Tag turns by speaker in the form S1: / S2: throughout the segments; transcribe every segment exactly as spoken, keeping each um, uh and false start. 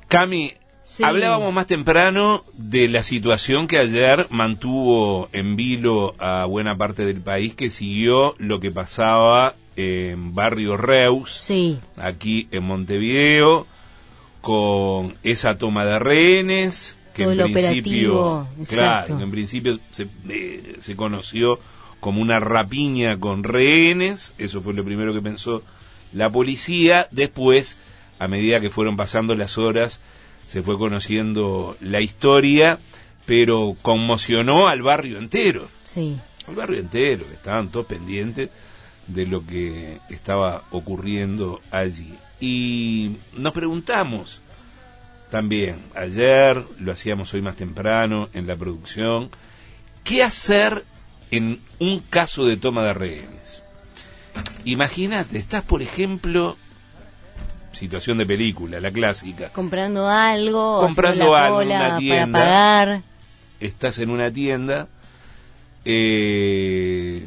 S1: Cami, sí. Hablábamos más temprano de la situación que ayer mantuvo en vilo a buena parte del país, que siguió lo que pasaba en Barrio Reus,
S2: sí.
S1: aquí en Montevideo, con esa toma de rehenes, que
S2: Todo
S1: en
S2: el
S1: principio,
S2: operativo,
S1: claro, que en principio se, eh, se conoció como una rapiña con rehenes. Eso fue lo primero que pensó la policía. Después, a medida que fueron pasando las horas, se fue conociendo la historia, pero conmocionó al barrio entero.
S2: Sí.
S1: Al barrio entero, que estaban todos pendientes de lo que estaba ocurriendo allí. Y nos preguntamos también, ayer, lo hacíamos hoy más temprano en la producción, ¿qué hacer en un caso de toma de rehenes? Imagínate, estás, por ejemplo, situación de película, la clásica.
S2: Comprando algo,
S1: comprando
S2: la
S1: algo
S2: cola
S1: en una tienda,
S2: para pagar.
S1: Estás en una tienda, eh,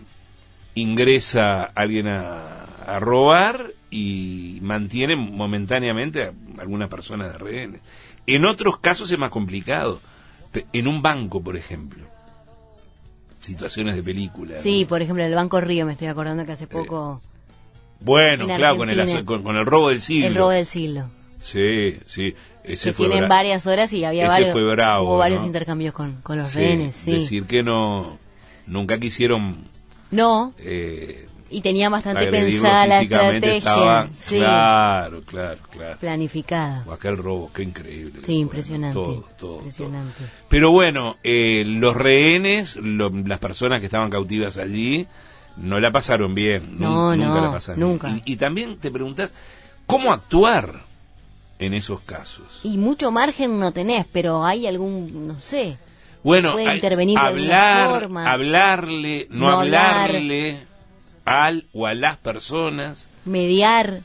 S1: ingresa alguien a, a robar y mantiene momentáneamente a algunas personas de rehenes. En otros casos es más complicado. En un banco, por ejemplo. Situaciones de película.
S2: Sí,
S1: ¿no?
S2: Por ejemplo, el Banco Río, me estoy acordando que hace poco...
S1: Eh, bueno, claro, con el, con, con el robo del siglo.
S2: El robo del siglo.
S1: Sí, sí. Ese
S2: que
S1: fue
S2: tienen
S1: bra-
S2: varias horas y había
S1: ese
S2: varios,
S1: fue bravo,
S2: hubo varios
S1: ¿no?
S2: intercambios con, con los
S1: sí,
S2: rehenes, sí.
S1: Decir que no, nunca quisieron...
S2: No,
S1: eh,
S2: y tenía bastante pensada la estrategia.
S1: Estaba,
S2: sí.
S1: Claro, claro, claro.
S2: Planificada.
S1: O aquel robo, qué increíble.
S2: Sí, impresionante.
S1: Todo, todo,
S2: impresionante.
S1: Todo. Pero bueno, eh, los rehenes, lo, las personas que estaban cautivas allí, no la pasaron bien.
S2: No,
S1: nunca
S2: no,
S1: la pasaron
S2: nunca.
S1: bien. Y, y también te preguntás, ¿cómo actuar en esos casos?
S2: Y mucho margen no tenés, pero hay algún, no sé...
S1: Bueno,
S2: puede intervenir de
S1: hablar,
S2: alguna forma.
S1: hablarle, no, no hablarle hablar. al o a las personas.
S2: Mediar.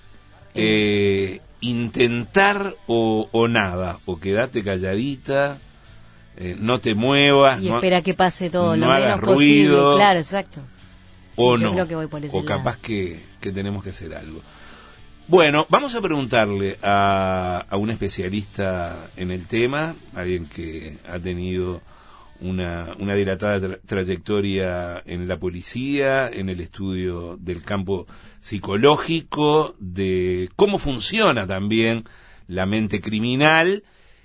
S1: Eh, intentar o, o nada, o quedate calladita, eh, no te muevas.
S2: Y
S1: no,
S2: espera que pase todo
S1: no
S2: lo
S1: hagas
S2: menos
S1: ruido,
S2: posible. Claro, exacto.
S1: O
S2: sí,
S1: no,
S2: yo creo que voy por ese
S1: o capaz
S2: lado.
S1: que, que tenemos que hacer algo. Bueno, vamos a preguntarle a, a un especialista en el tema, alguien que ha tenido una, una dilatada tra- trayectoria en la policía, en el estudio del campo psicológico, de cómo funciona también la mente criminal.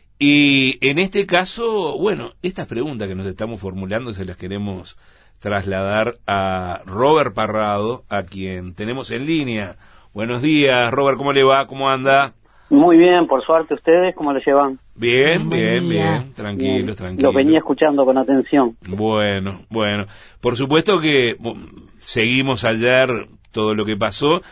S1: Y en este caso, bueno, estas preguntas que nos estamos formulando se las queremos trasladar a Robert Parrado, a quien tenemos en línea. Buenos días, Robert, ¿cómo le va? ¿Cómo anda?
S3: Muy bien, por suerte. ¿Ustedes cómo lo llevan?
S1: Bien, bien,
S2: día.
S1: bien, tranquilos,
S3: Bien.
S1: tranquilos.
S3: Lo venía escuchando con atención.
S1: Bueno, bueno. Por supuesto que bueno, seguimos ayer todo lo que pasó,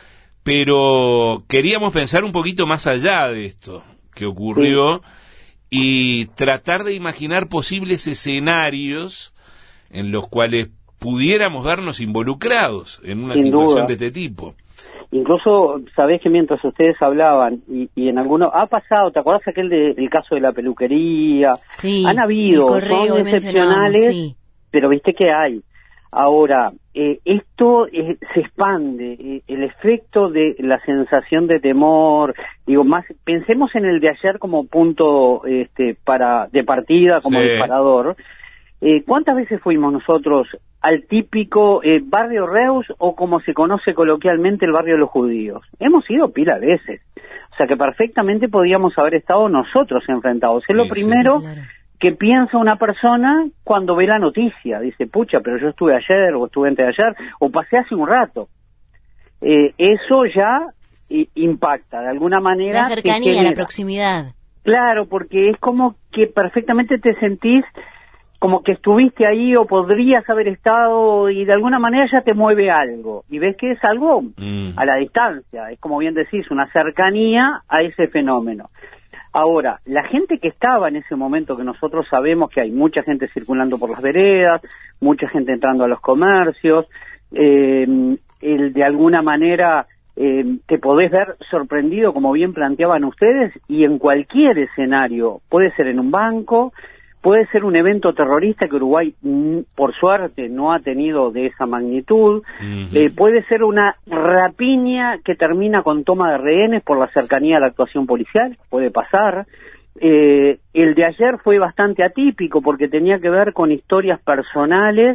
S1: pero queríamos pensar un poquito más allá de esto que ocurrió sí. y tratar de imaginar posibles escenarios en los cuales pudiéramos vernos involucrados en una
S3: Sin
S1: situación
S3: duda.
S1: de este tipo.
S3: Incluso, sabés que mientras ustedes hablaban, y, y en algunos, ha pasado, ¿te acordás aquel de, el caso de la peluquería?
S2: Sí,
S3: Han habido,
S2: correo,
S3: son excepcionales,
S2: sí.
S3: pero viste que hay. Ahora, eh, esto eh, se expande, eh, el efecto de la sensación de temor, digo, más, pensemos en el de ayer como punto este, para de partida, como
S1: sí.
S3: disparador. Eh, ¿Cuántas veces fuimos nosotros al típico eh, barrio Reus o como se conoce coloquialmente el barrio de los judíos? Hemos ido pila de veces. O sea que perfectamente podíamos haber estado nosotros enfrentados. Es
S1: sí,
S3: lo primero
S2: sí, claro.
S3: que piensa una persona cuando ve la noticia. Dice, pucha, pero yo estuve ayer o estuve antes de ayer o pasé hace un rato. Eh, eso ya eh, impacta de alguna manera.
S2: La cercanía, la proximidad.
S3: Claro, porque es como que perfectamente te sentís como que estuviste ahí o podrías haber estado y de alguna manera ya te mueve algo y ves que es algo mm. a la distancia, es como bien decís, una cercanía a ese fenómeno. Ahora, la gente que estaba en ese momento, que nosotros sabemos que hay mucha gente circulando por las veredas, mucha gente entrando a los comercios, eh, el, de alguna manera eh, te podés ver sorprendido, como bien planteaban ustedes, y en cualquier escenario, puede ser en un banco, puede ser un evento terrorista que Uruguay, por suerte, no ha tenido de esa magnitud. Uh-huh. Eh, puede ser una rapiña que termina con toma de rehenes por la cercanía a la actuación policial, puede pasar. eh, el de ayer fue bastante atípico porque tenía que ver con historias personales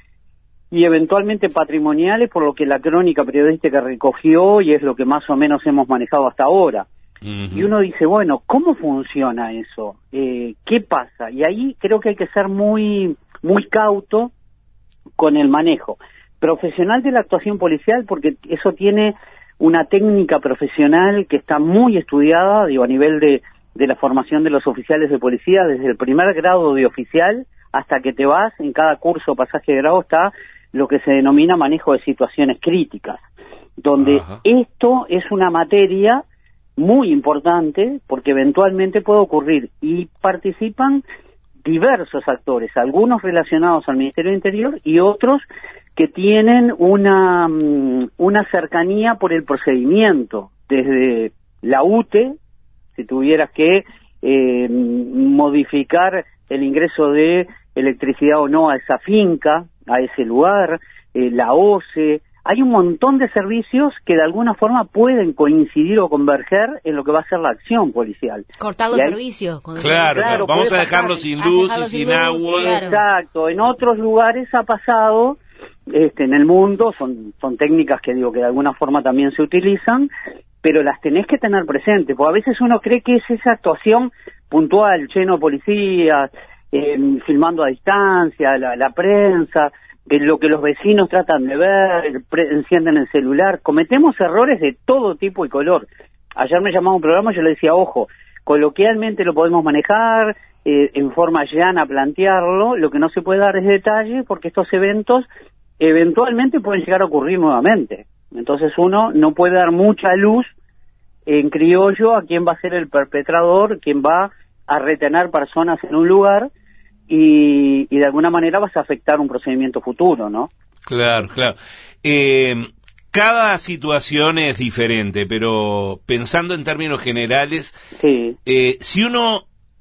S3: y eventualmente patrimoniales, por lo que la crónica periodística recogió y es lo que más o menos hemos manejado hasta ahora. Uh-huh. Y uno dice, bueno, ¿cómo funciona eso? Eh, ¿Qué pasa? Y ahí creo que hay que ser muy, muy cauto con el manejo profesional de la actuación policial, porque eso tiene una técnica profesional que está muy estudiada, digo, a nivel de, de la formación de los oficiales de policía, desde el primer grado de oficial hasta que te vas, en cada curso pasaje de grado está lo que se denomina manejo de situaciones críticas, donde Ajá. esto es una materia muy importante porque eventualmente puede ocurrir y participan diversos actores, algunos relacionados al Ministerio del Interior y otros que tienen una, una cercanía por el procedimiento, desde la U T E, si tuvieras que eh, modificar el ingreso de electricidad o no a esa finca, a ese lugar, eh, la O C E, hay un montón de servicios que de alguna forma pueden coincidir o converger en lo que va a ser la acción policial.
S2: Cortar los
S3: hay...
S2: servicios.
S1: Claro, claro, vamos a dejarlo sin luz y sin agua.
S2: Claro.
S3: Exacto, en otros lugares ha pasado, este, en el mundo, son, son técnicas que digo que de alguna forma también se utilizan, pero las tenés que tener presentes, porque a veces uno cree que es esa actuación puntual, lleno de policías, eh, filmando a distancia, la, la prensa, de lo que los vecinos tratan de ver, pre- encienden el celular. Cometemos errores de todo tipo y color. Ayer me llamaba un programa y yo le decía, ojo, coloquialmente lo podemos manejar, eh, en forma llana plantearlo, lo que no se puede dar es detalle porque estos eventos eventualmente pueden llegar a ocurrir nuevamente. Entonces uno no puede dar mucha luz en criollo a quién va a ser el perpetrador, quién va a retener personas en un lugar, y, y de alguna manera vas a afectar un procedimiento futuro, ¿no?
S1: Claro, claro. Eh, cada situación es diferente, pero pensando en términos generales,
S3: sí.
S1: eh, si uno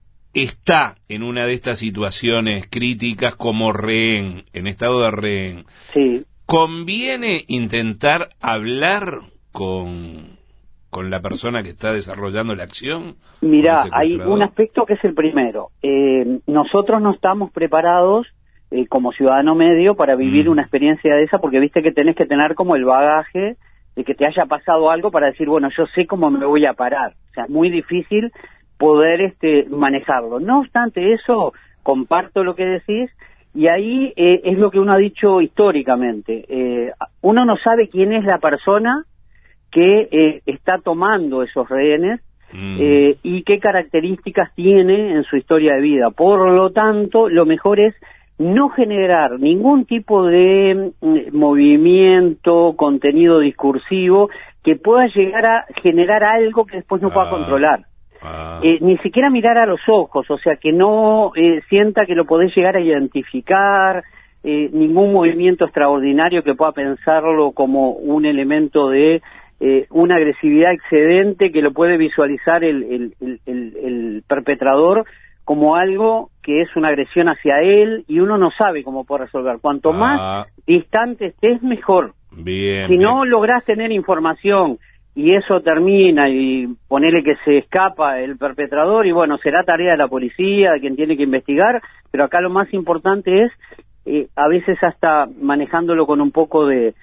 S1: está en una de estas situaciones críticas como rehén, en estado de rehén,
S3: sí.
S1: ¿conviene intentar hablar con, con la persona que está desarrollando la acción?
S3: Mirá, hay un aspecto que es el primero. Eh, nosotros no estamos preparados eh, como ciudadano medio para vivir mm. una experiencia de esa, porque viste que tenés que tener como el bagaje de que te haya pasado algo para decir, bueno, yo sé cómo me voy a parar. O sea, es muy difícil poder este manejarlo. No obstante eso, comparto lo que decís, y ahí eh, es lo que uno ha dicho históricamente. Eh, uno no sabe quién es la persona que eh, está tomando esos rehenes, mm. eh, y qué características tiene en su historia de vida. Por lo tanto, lo mejor es no generar ningún tipo de eh, movimiento, contenido discursivo que pueda llegar a generar algo que después no ah. pueda controlar. Ah. Eh, ni siquiera mirar a los ojos, o sea, que no eh, sienta que lo podés llegar a identificar, eh, ningún movimiento extraordinario que pueda pensarlo como un elemento de eh, una agresividad excedente que lo puede visualizar el, el, el, el, el perpetrador como algo que es una agresión hacia él y uno no sabe cómo puede resolver. Cuanto ah. más distante estés, mejor.
S1: Bien,
S3: si
S1: bien.
S3: no lográs tener información y eso termina y ponele que se escapa el perpetrador y bueno, será tarea de la policía, de quien tiene que investigar, pero acá lo más importante es, eh, a veces hasta manejándolo con un poco de,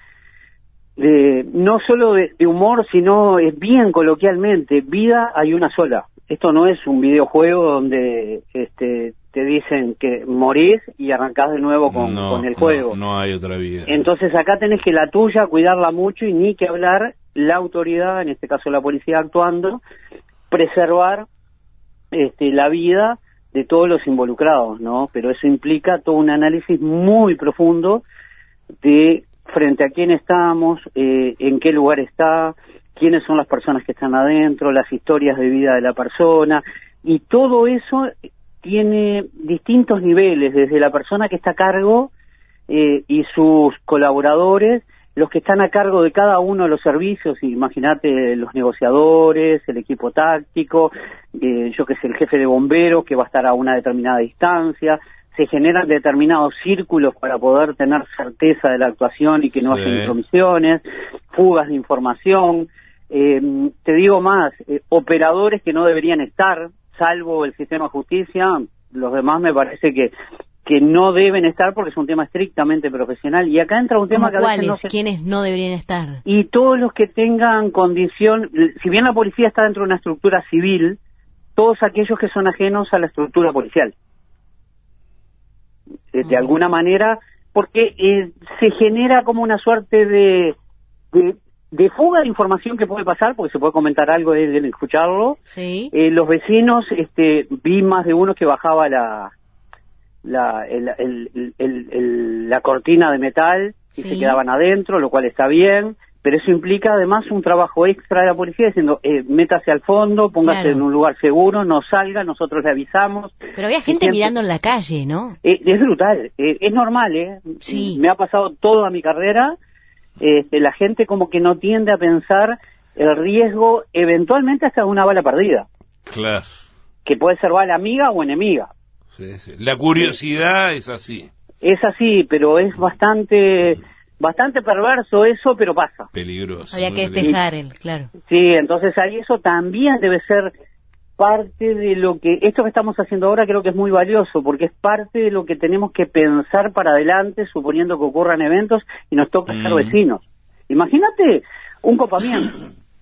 S3: de no solo de, de humor, sino es bien coloquialmente, vida hay una sola. Esto no es un videojuego donde este te dicen que morís y arrancás de nuevo con,
S1: no,
S3: con el juego.
S1: No, no hay otra vida.
S3: Entonces acá tenés que la tuya, cuidarla mucho y ni que hablar la autoridad, en este caso la policía actuando, preservar este, la vida de todos los involucrados, ¿no? Pero eso implica todo un análisis muy profundo de frente a quién estamos, eh, en qué lugar está, quiénes son las personas que están adentro, las historias de vida de la persona, y todo eso tiene distintos niveles, desde la persona que está a cargo eh, y sus colaboradores, los que están a cargo de cada uno de los servicios, imagínate los negociadores, el equipo táctico, eh, yo que sé, el jefe de bomberos que va a estar a una determinada distancia, se generan determinados círculos para poder tener certeza de la actuación y que no sí. haya intromisiones, fugas de información, eh, te digo más, eh, operadores que no deberían estar, salvo el sistema de justicia, los demás me parece que que no deben estar porque es un tema estrictamente profesional. Y acá entra un tema que a veces
S2: ¿cuáles?
S3: no se...
S2: ¿Quiénes no deberían estar?
S3: Y todos los que tengan condición, si bien la policía está dentro de una estructura civil, todos aquellos que son ajenos a la estructura policial. De, de alguna manera, porque eh, se genera como una suerte de, de, de fuga de información que puede pasar, porque se puede comentar algo de, de escucharlo.
S2: Sí.
S3: Eh, los vecinos, este, vi más de uno que bajaba la... La, el, el, el, el, el, la cortina de metal y
S2: sí.
S3: se quedaban adentro, lo cual está bien, pero eso implica además un trabajo extra de la policía diciendo, eh, métase al fondo, póngase claro. en un lugar seguro, no salga, nosotros le avisamos.
S2: Pero había gente siempre... mirando en la calle, ¿no?
S3: Eh, es brutal, eh, es normal, ¿eh?
S2: Sí.
S3: Me ha pasado toda mi carrera, eh, la gente como que no tiende a pensar el riesgo eventualmente hasta de una bala perdida.
S1: Claro.
S3: Que puede ser bala amiga o enemiga.
S1: Sí, sí. La curiosidad sí. es así.
S3: Es así, pero es bastante bastante perverso eso, pero pasa.
S1: Peligroso.
S2: Habría que despejar él, claro.
S3: Sí, entonces ahí eso también debe ser parte de lo que... Esto que estamos haciendo ahora creo que es muy valioso, porque es parte de lo que tenemos que pensar para adelante, suponiendo que ocurran eventos y nos toca ser mm. vecinos. Imagínate un copamiento.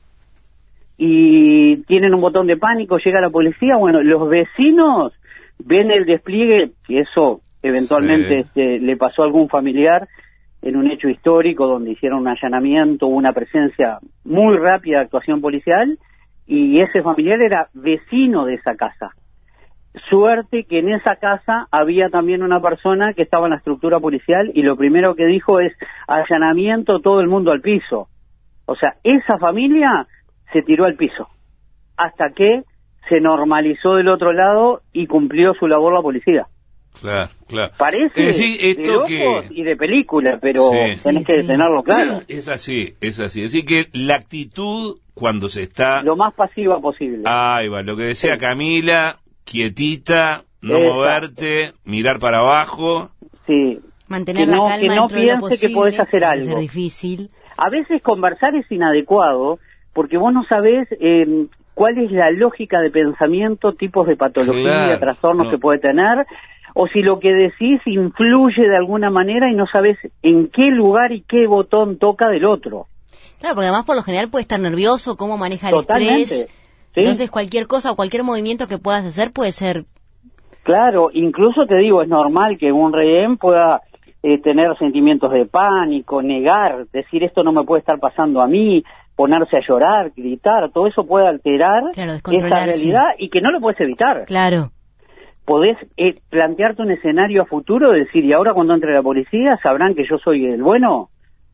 S3: Y tienen un botón de pánico, llega la policía, bueno, los vecinos... ven el despliegue, y eso eventualmente sí. este, le pasó a algún familiar en un hecho histórico donde hicieron un allanamiento, una presencia muy rápida de actuación policial, y ese familiar era vecino de esa casa. Suerte que en esa casa había también una persona que estaba en la estructura policial, y lo primero que dijo es, allanamiento, todo el mundo al piso. O sea, esa familia se tiró al piso, hasta que se normalizó del otro lado y cumplió su labor la policía.
S1: Claro, claro.
S3: Parece
S1: es decir, esto
S3: de locos
S1: que...
S3: y de película, pero sí, tenés sí, que sí. tenerlo claro.
S1: Es así, es así. Es decir, que la actitud cuando se está...
S3: lo más pasiva posible.
S1: Ahí va, lo que decía sí. Camila, quietita, no Exacto. moverte, mirar para abajo.
S2: Sí. Mantener que la
S3: no,
S2: calma
S3: que no
S2: dentro
S3: piense
S2: de lo posible,
S3: que podés hacer algo.
S2: Es difícil.
S3: A veces conversar es inadecuado, porque vos no sabés... Eh, cuál es la lógica de pensamiento, tipos de patología, claro, trastornos no. que puede tener, o si lo que decís influye de alguna manera y no sabes en qué lugar y qué botón toca del otro.
S2: Claro, porque además por lo general puede estar nervioso, cómo maneja el
S3: Totalmente,
S2: estrés,
S3: ¿sí?
S2: Entonces cualquier cosa o cualquier movimiento que puedas hacer puede ser...
S3: Claro, incluso te digo, es normal que un rehén pueda eh, tener sentimientos de pánico, negar, decir esto no me puede estar pasando a mí, ponerse a llorar, gritar, todo eso puede alterar
S2: claro,
S3: esa realidad y que no lo puedes evitar.
S2: Claro.
S3: Podés eh, plantearte un escenario a futuro, decir, y ahora cuando entre la policía, ¿sabrán que yo soy el bueno?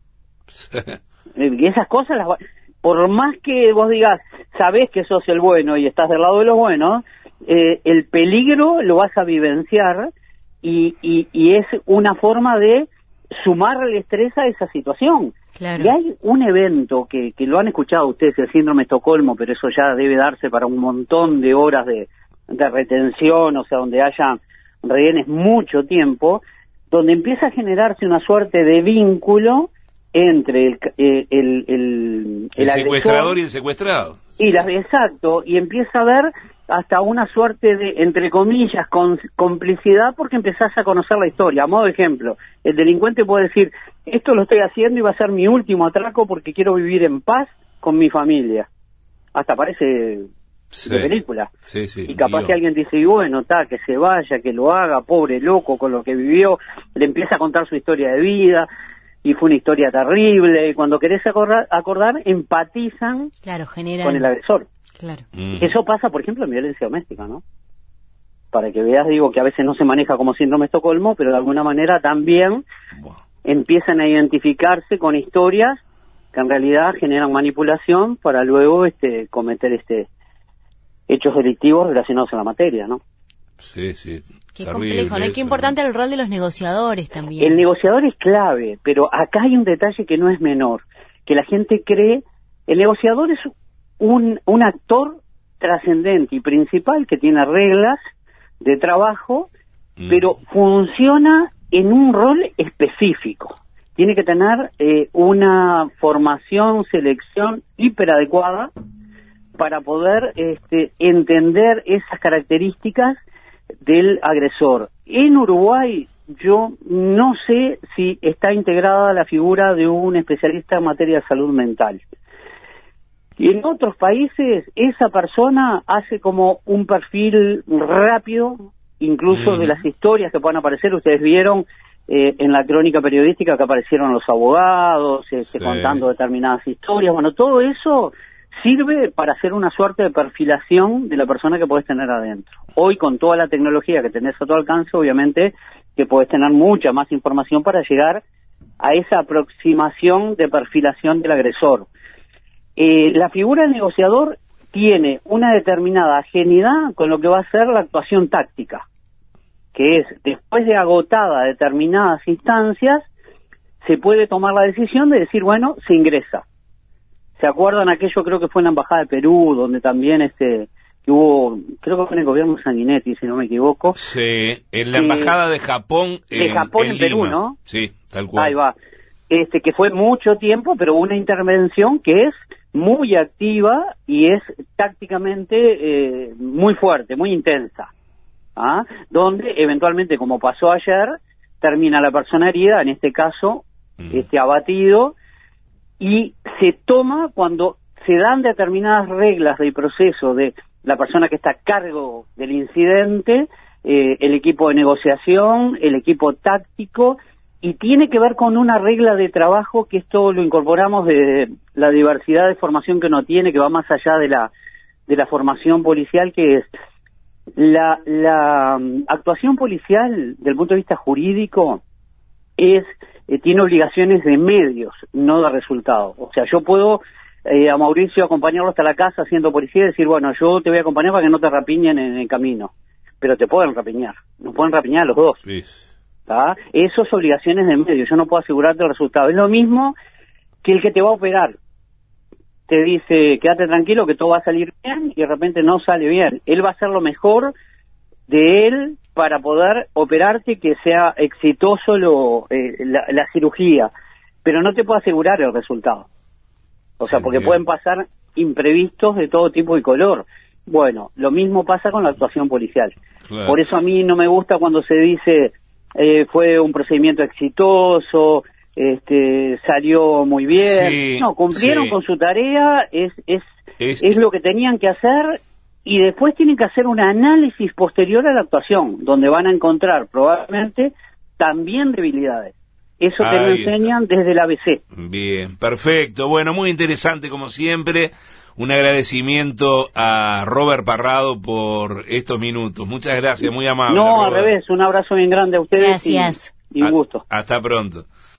S3: Y esas cosas, las, por más que vos digas, sabés que sos el bueno y estás del lado de los buenos, eh, el peligro lo vas a vivenciar y, y, y es una forma de sumar el estrés a esa situación.
S2: Claro.
S3: Y hay un evento que, que lo han escuchado ustedes, el síndrome de Estocolmo, pero eso ya debe darse para un montón de horas de, de retención, o sea, donde haya rehenes mucho tiempo, donde empieza a generarse una suerte de vínculo entre el el, el, el,
S1: el, el secuestrador y el secuestrado.
S3: Y la, exacto, y empieza a haber hasta una suerte de, entre comillas, con, complicidad, porque empezás a conocer la historia. A modo de ejemplo, el delincuente puede decir, esto lo estoy haciendo y va a ser mi último atraco porque quiero vivir en paz con mi familia. Hasta parece sí. de película.
S1: Sí, sí,
S3: y capaz
S1: Dios.
S3: que alguien dice, y bueno, está, que se vaya, que lo haga, pobre loco con lo que vivió, le empieza a contar su historia de vida, y fue una historia terrible, y cuando querés acordar, acordar empatizan
S2: claro, general.
S3: con el agresor.
S2: Claro.
S3: Mm. Eso pasa, por ejemplo, en violencia doméstica, ¿no? Para que veas, digo, que a veces no se maneja como síndrome de Estocolmo, pero de alguna manera también wow. empiezan a identificarse con historias que en realidad generan manipulación para luego este cometer este hechos delictivos relacionados a la materia, ¿no?
S1: Sí, sí.
S2: Qué complejo, ¿no? Y qué importante el rol de los negociadores también.
S3: El negociador es clave, pero acá hay un detalle que no es menor, que la gente cree, el negociador es un, un actor trascendente y principal que tiene reglas de trabajo, mm. pero funciona en un rol específico. Tiene que tener eh, una formación, selección hiperadecuada para poder este, entender esas características del agresor. En Uruguay yo no sé si está integrada la figura de un especialista en materia de salud mental. Y en otros países esa persona hace como un perfil rápido, incluso mm. de las historias que puedan aparecer. Ustedes vieron eh, en la crónica periodística que aparecieron los abogados este, sí. contando determinadas historias. Bueno, todo eso sirve para hacer una suerte de perfilación de la persona que podés tener adentro. Hoy, con toda la tecnología que tenés a tu alcance, obviamente que podés tener mucha más información para llegar a esa aproximación de perfilación del agresor. Eh, la figura del negociador tiene una determinada afinidad con lo que va a ser la actuación táctica, que es, después de agotada determinadas instancias, se puede tomar la decisión de decir, bueno, se ingresa. ¿Se acuerdan aquello? Creo que fue en la Embajada de Perú, donde también este que hubo, creo que fue en el gobierno de Sanguinetti, si no me equivoco.
S1: Sí, en la Embajada eh, de Japón en,
S3: de Japón en,
S1: en
S3: Perú,
S1: Lima.
S3: ¿no?
S1: Sí, tal cual.
S3: Ahí va. Este, que fue mucho tiempo, pero una intervención que es muy activa y es tácticamente eh, muy fuerte, muy intensa, ¿ah? Donde eventualmente, como pasó ayer, termina la persona herida, en este caso, mm. este abatido, y se toma cuando se dan determinadas reglas del proceso de la persona que está a cargo del incidente, eh, el equipo de negociación, el equipo táctico, y tiene que ver con una regla de trabajo que esto lo incorporamos de la diversidad de formación que uno tiene, que va más allá de la de la formación policial, que es la, la um, actuación policial, del punto de vista jurídico, es eh, tiene obligaciones de medios, no de resultados. O sea, yo puedo eh, a Mauricio acompañarlo hasta la casa siendo policía y decir, bueno, yo te voy a acompañar para que no te rapiñen en el camino, pero te pueden rapiñar, nos pueden rapiñar los dos. Sí. ¿Tá? Eso es obligaciones de medio, yo no puedo asegurarte el resultado. Es lo mismo que el que te va a operar. Te dice, quédate tranquilo que todo va a salir bien, y de repente no sale bien. Él va a hacer lo mejor de él para poder operarte, que sea exitoso lo, eh, la, la cirugía, pero no te puedo asegurar el resultado. O sea, porque pueden pasar imprevistos de todo tipo y color. Bueno, lo mismo pasa con la actuación policial. Claro. Por eso a mí no me gusta cuando se dice... Eh, fue un procedimiento exitoso, este, salió muy bien. Sí, no, cumplieron sí. con su tarea, es, es, es, es lo que tenían que hacer, y después tienen que hacer un análisis posterior a la actuación, donde van a encontrar probablemente también debilidades. Eso te lo enseñan está. desde el A B C.
S1: Bien, perfecto. Bueno, muy interesante como siempre. Un agradecimiento a Robert Parrado por estos minutos. Muchas gracias, muy amable.
S3: No,
S1: Robert.
S3: Al revés, un abrazo bien grande a ustedes.
S2: Gracias.
S3: Y, y un gusto.
S1: Hasta pronto.